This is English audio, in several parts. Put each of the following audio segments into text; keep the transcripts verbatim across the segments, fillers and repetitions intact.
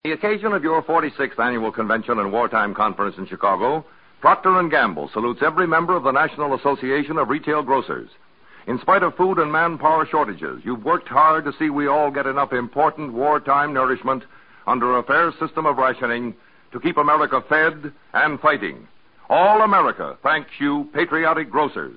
The occasion of your forty-sixth Annual Convention and Wartime Conference in Chicago, Procter and Gamble salutes every member of the National Association of Retail Grocers. In spite of food and manpower shortages, you've worked hard to see we all get enough important wartime nourishment under a fair system of rationing to keep America fed and fighting. All America thanks you, patriotic grocers.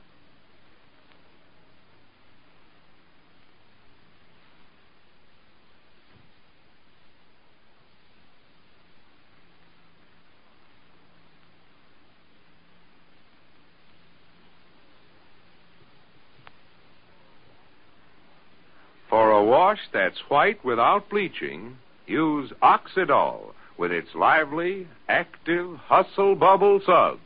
For a wash that's white without bleaching, use Oxydol with its lively, active, hustle bubble suds.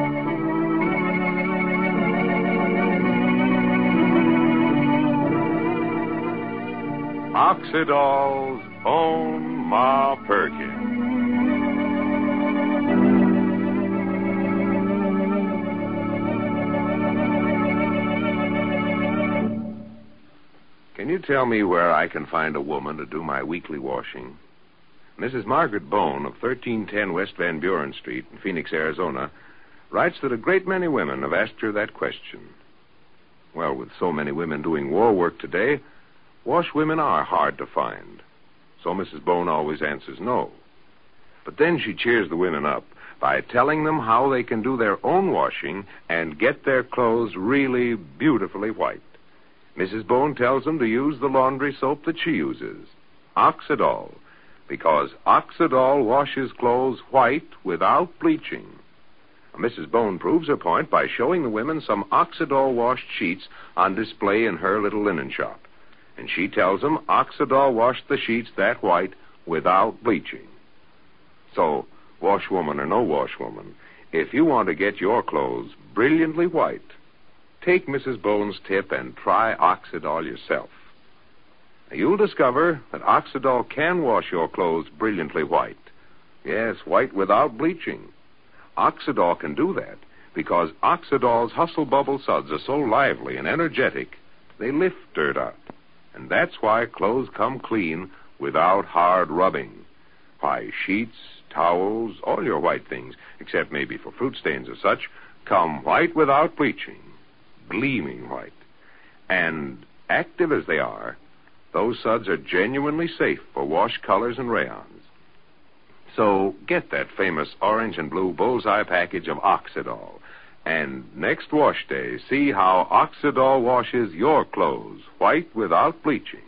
Oxydol's own Ma Perkins. Can you tell me where I can find a woman to do my weekly washing? Missus Margaret Bone of thirteen ten West Van Buren Street in Phoenix, Arizona, writes that a great many women have asked her that question. Well, with so many women doing war work today, washwomen are hard to find. So Missus Bone always answers no. But then she cheers the women up by telling them how they can do their own washing and get their clothes really beautifully white. Missus Bone tells them to use the laundry soap that she uses, Oxydol, because Oxydol washes clothes white without bleaching. Missus Bone proves her point by showing the women some Oxydol-washed sheets on display in her little linen shop. And she tells them Oxydol washed the sheets that white without bleaching. So, washwoman or no washwoman, if you want to get your clothes brilliantly white, take Missus Bone's tip and try Oxydol yourself. Now, you'll discover that Oxydol can wash your clothes brilliantly white. Yes, white without bleaching. Oxydol can do that because Oxydol's hustle bubble suds are so lively and energetic, they lift dirt out. And that's why clothes come clean without hard rubbing. Why, sheets, towels, all your white things, except maybe for fruit stains or such, come white without bleaching. Gleaming white. And active as they are, those suds are genuinely safe for wash colors and rayons. So get that famous orange and blue bullseye package of Oxydol. And next wash day, see how Oxydol washes your clothes white without bleaching.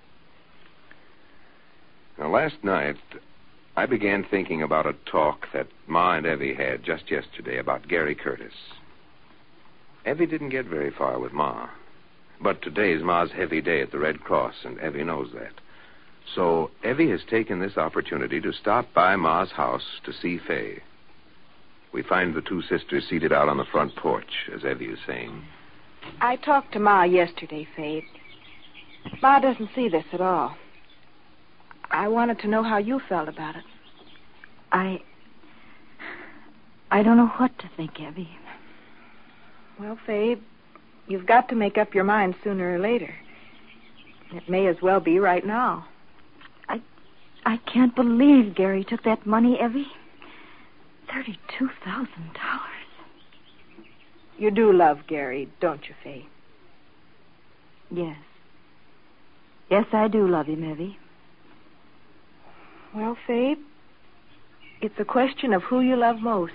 Now, last night, I began thinking about a talk that Ma and Evie had just yesterday about Gary Curtis. Evie didn't get very far with Ma. But today's Ma's heavy day at the Red Cross, and Evie knows that. So Evie has taken this opportunity to stop by Ma's house to see Fay. We find the two sisters seated out on the front porch, as Evie is saying. I talked to Ma yesterday, Fay. Ma doesn't see this at all. I wanted to know how you felt about it. I... I don't know what to think, Evie. Well, Fay, you've got to make up your mind sooner or later. It may as well be right now. I I can't believe Gary took that money, Evie. Thirty-two thousand dollars. You do love Gary, don't you, Fay? Yes. Yes, I do love him, Evie. Well, Fay, it's a question of who you love most.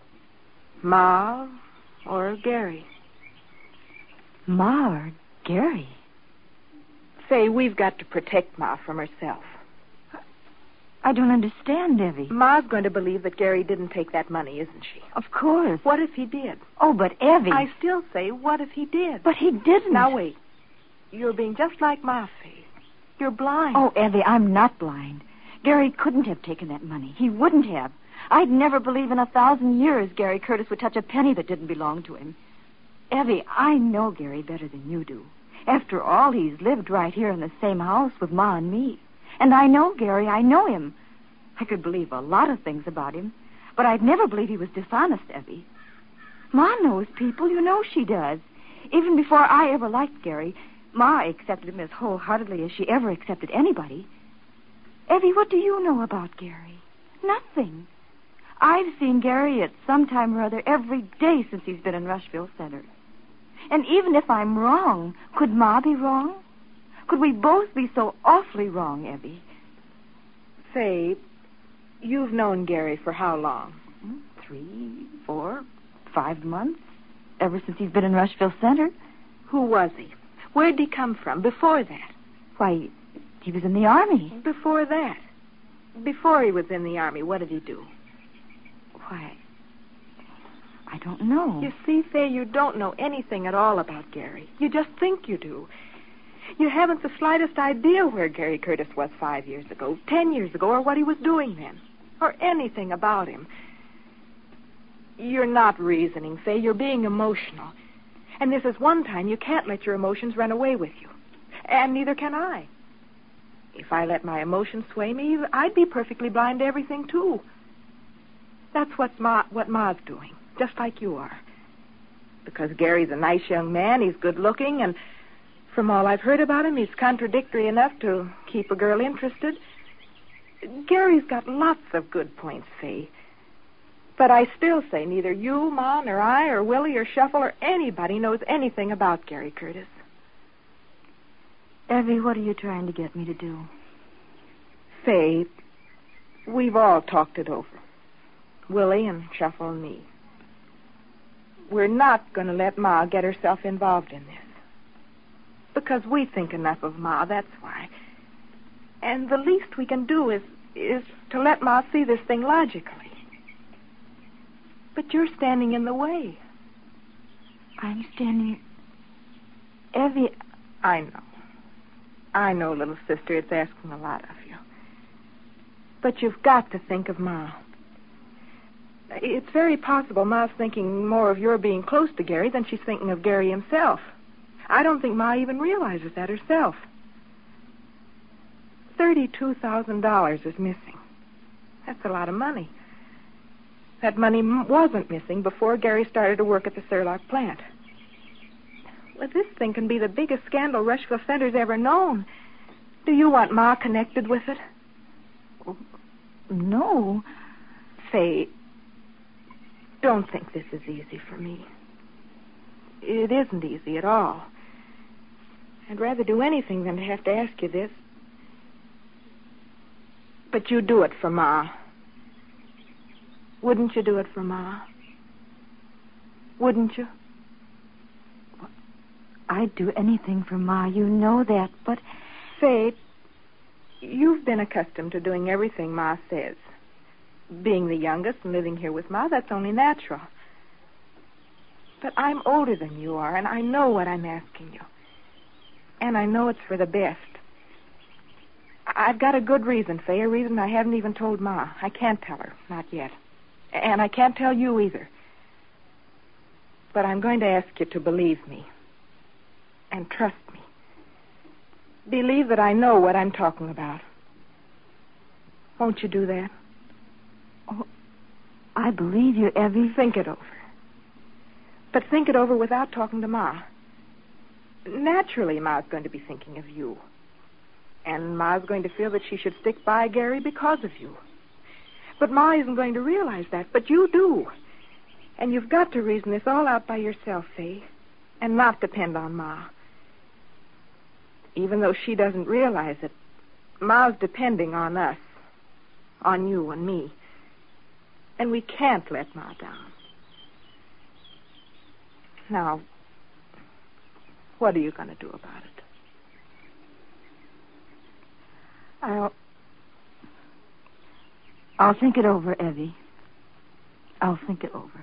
Ma or Gary? Ma or Gary? Fay, we've got to protect Ma from herself. I don't understand, Evie. Ma's going to believe that Gary didn't take that money, isn't she? Of course. What if he did? Oh, but Evie... I still say, what if he did? But he didn't. Now, wait. You're being just like Ma, Fay. You're blind. Oh, Evie, I'm not blind. Gary couldn't have taken that money. He wouldn't have. I'd never believe in a thousand years Gary Curtis would touch a penny that didn't belong to him. Evie, I know Gary better than you do. After all, he's lived right here in the same house with Ma and me. And I know Gary. I know him. I could believe a lot of things about him, but I'd never believe he was dishonest, Evie. Ma knows people. You know she does. Even before I ever liked Gary, Ma accepted him as wholeheartedly as she ever accepted anybody. Evie, what do you know about Gary? Nothing. I've seen Gary at some time or other every day since he's been in Rushville Center. And even if I'm wrong, could Ma be wrong? Could we both be so awfully wrong, Evie? Faye, you've known Gary for how long? Three, four, five months. Ever since he's been in Rushville Center. Who was he? Where'd he come from before that? Why, he was in the Army. Before that? Before he was in the Army, what did he do? Why, I don't know. You see, Faye, you don't know anything at all about Gary. You just think you do. You haven't the slightest idea where Gary Curtis was five years ago, ten years ago, or what he was doing then, or anything about him. You're not reasoning, Faye. You're being emotional. And this is one time you can't let your emotions run away with you. And neither can I. If I let my emotions sway me, I'd be perfectly blind to everything, too. That's what's Ma, what Ma's doing, just like you are. Because Gary's a nice young man, he's good-looking, and from all I've heard about him, he's contradictory enough to keep a girl interested. Gary's got lots of good points, Faye. But I still say neither you, Ma, nor I, or Willie, or Shuffle, or anybody knows anything about Gary Curtis. Evie, what are you trying to get me to do? Faye, we've all talked it over. Willie and Shuffle and me. We're not going to let Ma get herself involved in this. Because we think enough of Ma, that's why. And the least we can do is, is to let Ma see this thing logically. But you're standing in the way. I'm standing... Evie... I know. I know, little sister, it's asking a lot of you. But you've got to think of Ma. It's very possible Ma's thinking more of your being close to Gary than she's thinking of Gary himself. I don't think Ma even realizes that herself. thirty-two thousand dollars is missing. That's a lot of money. That money m- wasn't missing before Gary started to work at the Surlock plant. Well, this thing can be the biggest scandal Rushville Center's ever known. Do you want Ma connected with it? No. Faye, don't think this is easy for me. It isn't easy at all. I'd rather do anything than to have to ask you this. But you do it for Ma. Wouldn't you do it for Ma? Wouldn't you? I'd do anything for Ma. You know that, but... Faye, you've been accustomed to doing everything Ma says. Being the youngest and living here with Ma, that's only natural. But I'm older than you are, and I know what I'm asking you. And I know it's for the best. I've got a good reason, Faye, a reason I haven't even told Ma. I can't tell her, not yet. And I can't tell you either. But I'm going to ask you to believe me. And trust me. Believe that I know what I'm talking about. Won't you do that? Oh, I believe you, Evie. Think it over. But think it over without talking to Ma. Naturally, Ma's going to be thinking of you. And Ma's going to feel that she should stick by Gary because of you. But Ma isn't going to realize that, but you do. And you've got to reason this all out by yourself, Faye, and not depend on Ma. Even though she doesn't realize it, Ma's depending on us, on you and me. And we can't let Ma down. Now, what are you going to do about it? I'll... I'll think it over, Evie. I'll think it over.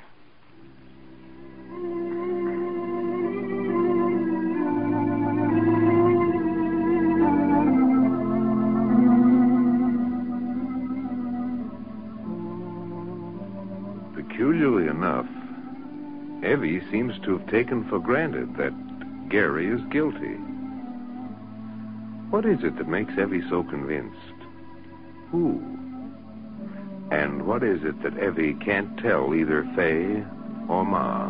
Peculiarly enough, Evie seems to have taken for granted that Gary is guilty. What is it that makes Evie so convinced? Who? And what is it that Evie can't tell either Faye or Ma?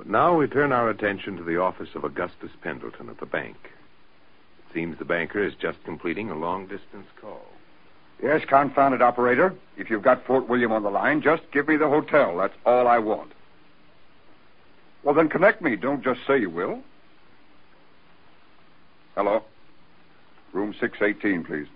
Now we turn our attention to the office of Augustus Pendleton at the bank. It seems the banker is just completing a long-distance call. Yes, confounded operator. If you've got Fort William on the line, just give me the hotel. That's all I want. Well, then connect me. Don't just say you will. Hello? Room six eighteen, please.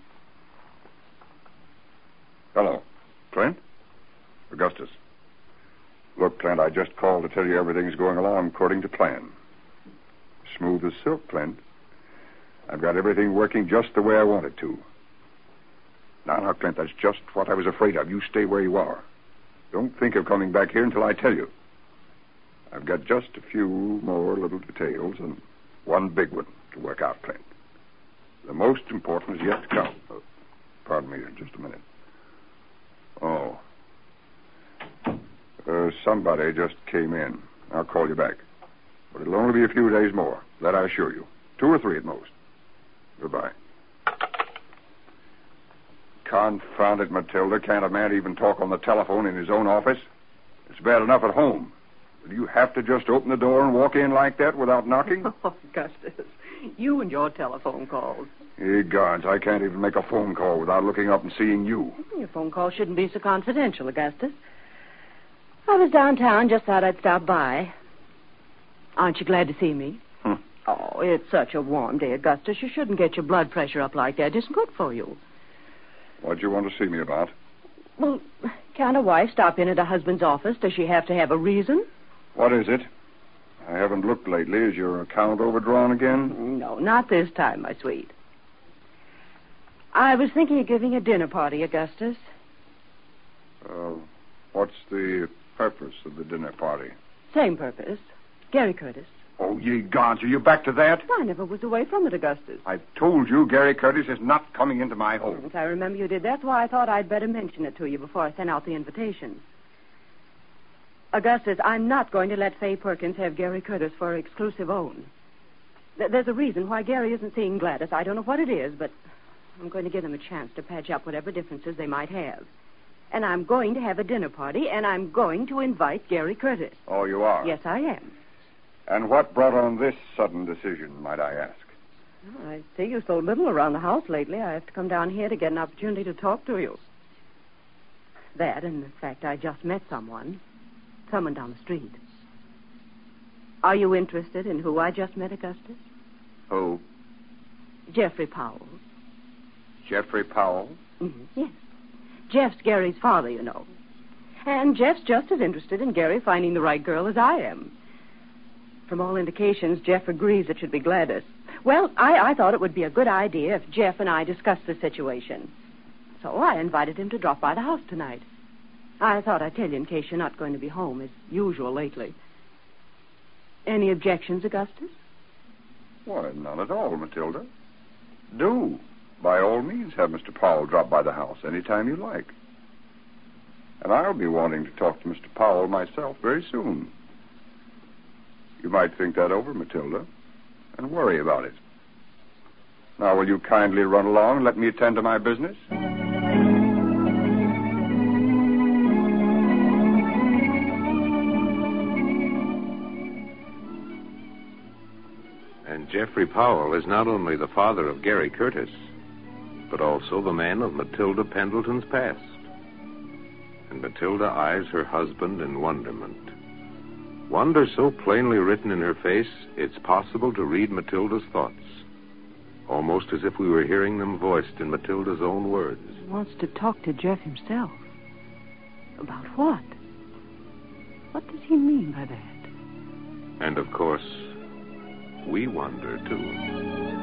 Hello. Clint? Augustus. Look, Clint, I just called to tell you everything's going along according to plan. Smooth as silk, Clint. I've got everything working just the way I want it to. Now, now, Clint, that's just what I was afraid of. You stay where you are. Don't think of coming back here until I tell you. I've got just a few more little details and one big one to work out, Clint. The most important is yet to come. Oh, pardon me, just a minute. Oh. Uh, somebody just came in. I'll call you back. But it'll only be a few days more. That I assure you. Two or three at most. Goodbye. Confound it, Matilda. Can't a man even talk on the telephone in his own office? It's bad enough at home. Do you have to just open the door and walk in like that without knocking? Oh, Augustus, you and your telephone calls. Hey, gods, I can't even make a phone call without looking up and seeing you. Your phone call shouldn't be so confidential, Augustus. I was downtown, just thought I'd stop by. Aren't you glad to see me? Hmm. Oh, it's such a warm day, Augustus. You shouldn't get your blood pressure up like that. It isn't good for you. What'd you want to see me about? Well, can't a wife stop in at a husband's office? Does she have to have a reason? What is it? I haven't looked lately. Is your account overdrawn again? No, not this time, my sweet. I was thinking of giving a dinner party, Augustus. Uh, what's the purpose of the dinner party? Same purpose. Gary Curtis. Oh, ye gods, are you back to that? I never was away from it, Augustus. I've told you Gary Curtis is not coming into my home. Yes, I remember you did. That's why I thought I'd better mention it to you before I sent out the invitation. Augustus, I'm not going to let Fay Perkins have Gary Curtis for her exclusive own. Th- there's a reason why Gary isn't seeing Gladys. I don't know what it is, but I'm going to give them a chance to patch up whatever differences they might have. And I'm going to have a dinner party, and I'm going to invite Gary Curtis. Oh, you are? Yes, I am. And what brought on this sudden decision, might I ask? Well, I see you so little around the house lately. I have to come down here to get an opportunity to talk to you. That, and the fact I just met someone. Someone down the street. Are you interested in who I just met, Augustus? Who? Jeffrey Powell. Jeffrey Powell? Mm-hmm. Yes. Jeff's Gary's father, you know. And Jeff's just as interested in Gary finding the right girl as I am. From all indications, Jeff agrees it should be Gladys. Well, I, I thought it would be a good idea if Jeff and I discussed the situation. So I invited him to drop by the house tonight. I thought I'd tell you in case you're not going to be home as usual lately. Any objections, Augustus? Why, none at all, Matilda. Do. By all means, have Mister Powell drop by the house any time you like. And I'll be wanting to talk to Mister Powell myself very soon. You might think that over, Matilda, and worry about it. Now, will you kindly run along and let me attend to my business? And Jeffrey Powell is not only the father of Gary Curtis, but also the man of Matilda Pendleton's past. And Matilda eyes her husband in wonderment. Wonder so plainly written in her face, it's possible to read Matilda's thoughts. Almost as if we were hearing them voiced in Matilda's own words. He wants to talk to Jeff himself. About what? What does he mean by that? And, of course, we wonder, too.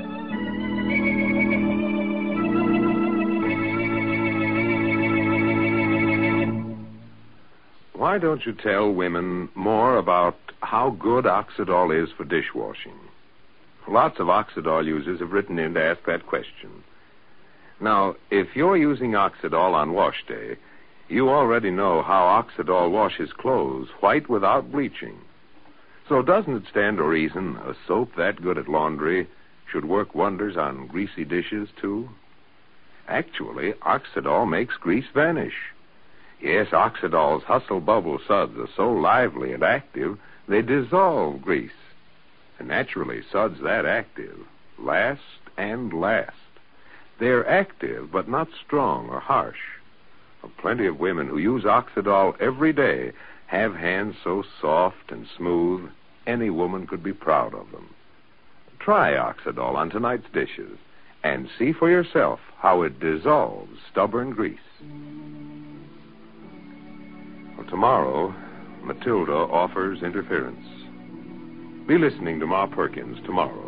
Why don't you tell women more about how good Oxidol is for dishwashing? Lots of Oxidol users have written in to ask that question. Now, if you're using Oxidol on wash day, you already know how Oxidol washes clothes white without bleaching. So doesn't it stand to reason a soap that good at laundry should work wonders on greasy dishes, too? Actually, Oxidol makes grease vanish. Yes, Oxidol's hustle bubble suds are so lively and active, They dissolve grease. And naturally, suds that active last and last. They're active, but not strong or harsh. Plenty of women who use Oxidol every day have hands so soft and smooth, any woman could be proud of them. Try Oxidol on tonight's dishes and see for yourself how it dissolves stubborn grease. Well, tomorrow, Matilda offers interference. Be listening to Ma Perkins tomorrow